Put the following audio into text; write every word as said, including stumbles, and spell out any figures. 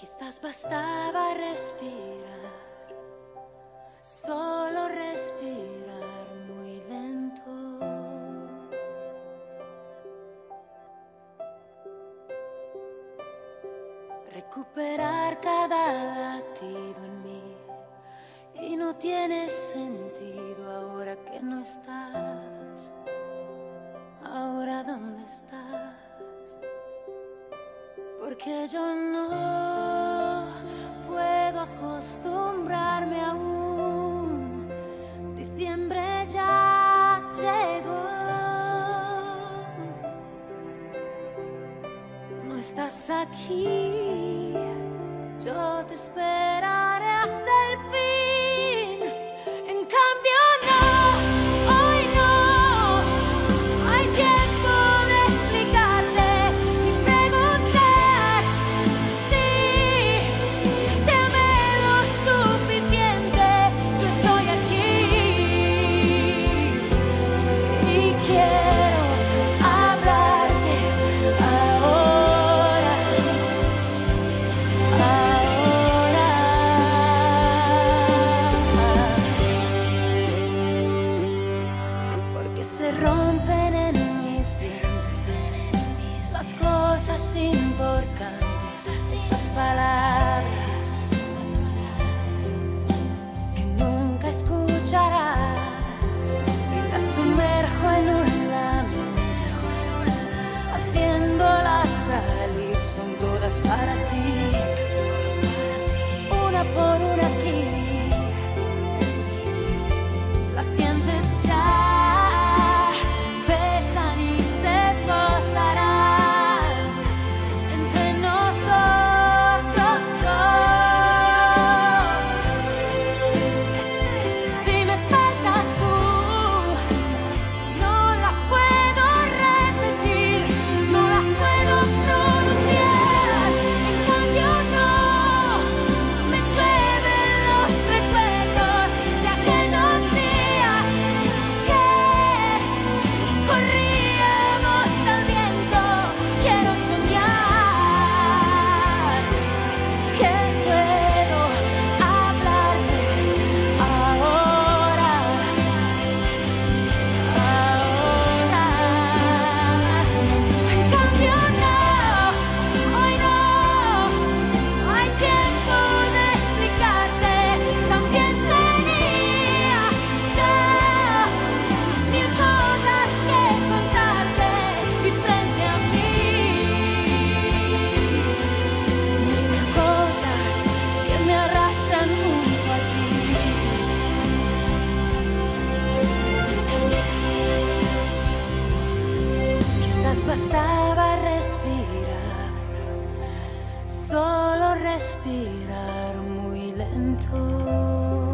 Quizás bastaba respirar, solo respirar muy lento. Recuperar cada latido en mí, y no tiene sentido ahora que no estás. Ahora ¿dónde estás? Porque yo no puedo acostumbrarme aún. Diciembre ya llegó. No estás aquí, yo te esperaré hasta el fin. En cambio no, hoy no hay tiempo de explicarte ni preguntar si te amé lo suficiente. Yo estoy aquí y quiero hablarte ahora, ahora. Porque se rompen en mis dientes las cosas importantes, esas palabras que nunca escucharás, y las sumerjo en un lamento, haciéndolas salir. Son todas para ti, una por una aquí. Las sientes ya, pesan y se posarán entre nosotros dos. Si me faltas tú, no las puedo repetir, no las puedo pronunciar. En cambio no, me llueven los recuerdos de aquellos días que corríamos al viento. Quiero soñar que puedo hablarte ahora, ahora. En cambio no, hoy no hay tiempo de explicarte. También tenía ya mil cosas que contarte, y frente a mí mil cosas que me arrastran junto a ti. Quizás bastaba respirar, solo respirar muy lento.